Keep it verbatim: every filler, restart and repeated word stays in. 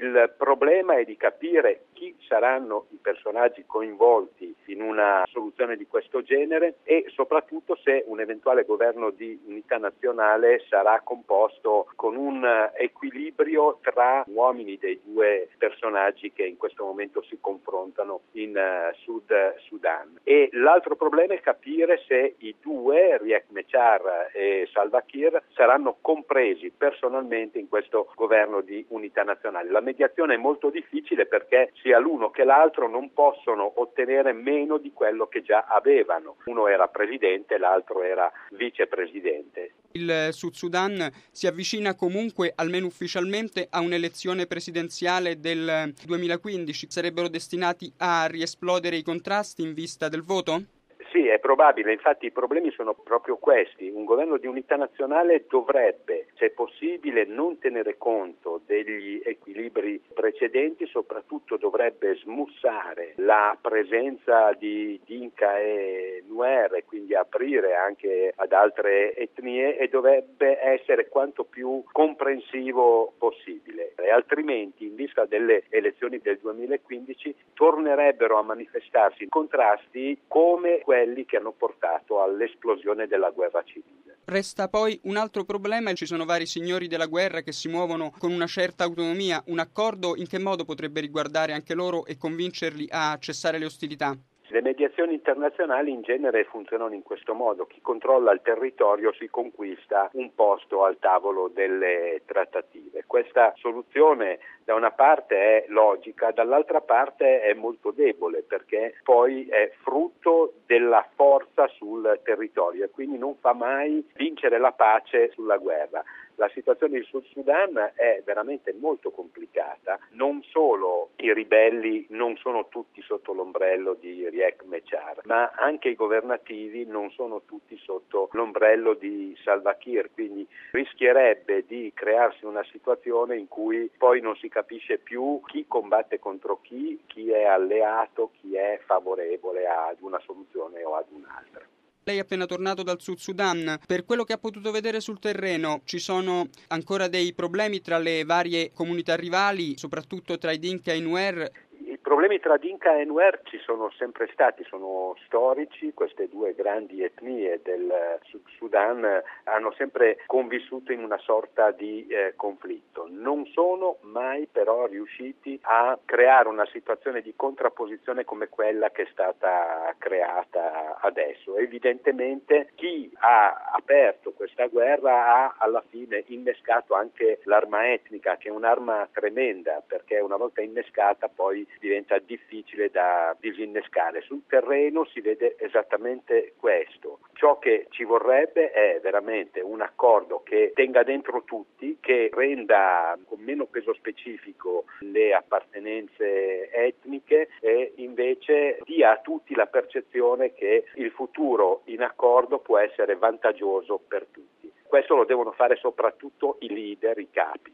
Il problema è di capire chi saranno i personaggi coinvolti in una soluzione di questo genere e soprattutto se un eventuale governo di unità nazionale sarà composto con un equilibrio tra uomini dei due personaggi che in questo momento si confrontano in uh, Sud Sudan. E l'altro problema è capire se i due, Riek Machar e Salva Kiir, saranno compresi personalmente in questo governo di unità nazionale. La mediazione è molto difficile perché sia l'uno che l'altro non possono ottenere meno di quello che già avevano. Uno era presidente, l'altro era vicepresidente. Il Sud Sudan si avvicina comunque, almeno ufficialmente, a un'elezione presidenziale del duemilaquindici. Sarebbero destinati a riesplodere i contrasti in vista del voto? Sì, è probabile, infatti i problemi sono proprio questi. Un governo di unità nazionale dovrebbe, se possibile, non tenere conto degli equilibri precedenti, soprattutto dovrebbe smussare la presenza di Dinka e Nuer e quindi aprire anche ad altre etnie e dovrebbe essere quanto più comprensivo possibile. E altrimenti, in vista delle elezioni del duemilaquindici, tornerebbero a manifestarsi contrasti come quelli che hanno portato all'esplosione della guerra civile. Resta poi un altro problema, ci sono vari signori della guerra che si muovono con una certa autonomia. Un accordo in che modo potrebbe riguardare anche loro e convincerli a cessare le ostilità? Le mediazioni internazionali in genere funzionano in questo modo: chi controlla il territorio si conquista un posto al tavolo delle trattative. Questa soluzione da una parte è logica, dall'altra parte è molto debole perché poi è frutto della forza sul territorio e quindi non fa mai vincere la pace sulla guerra. La situazione del Sud Sudan è veramente molto complicata, non solo i ribelli non sono tutti sotto l'ombrello di Riek Machar, ma anche i governativi non sono tutti sotto l'ombrello di Salva Kiir, quindi rischierebbe di crearsi una situazione in cui poi non si capisce più chi combatte contro chi, chi è alleato, chi è favorevole ad una soluzione o ad un'altra. Lei è appena tornato dal Sud Sudan. Per quello che ha potuto vedere sul terreno, ci sono ancora dei problemi tra le varie comunità rivali, soprattutto tra i Dinka e i Nuer? I problemi tra Dinka e Nuer ci sono sempre stati, sono storici. Queste due grandi etnie del Sud Sudan hanno sempre convissuto in una sorta di eh, conflitto. Non sono mai però riusciti a creare una situazione di contrapposizione come quella che è stata creata adesso. Evidentemente chi ha aperto questa guerra ha alla fine innescato anche l'arma etnica, che è un'arma tremenda, perché una volta innescata poi diventa difficile da disinnescare. Sul terreno si vede esattamente questo. Ciò che ci vorrebbe è veramente un accordo che tenga dentro tutti, che renda con meno peso specifico le appartenenze etniche e invece dia a tutti la percezione che il futuro in accordo può essere vantaggioso per tutti. Questo lo devono fare soprattutto i leader, i capi.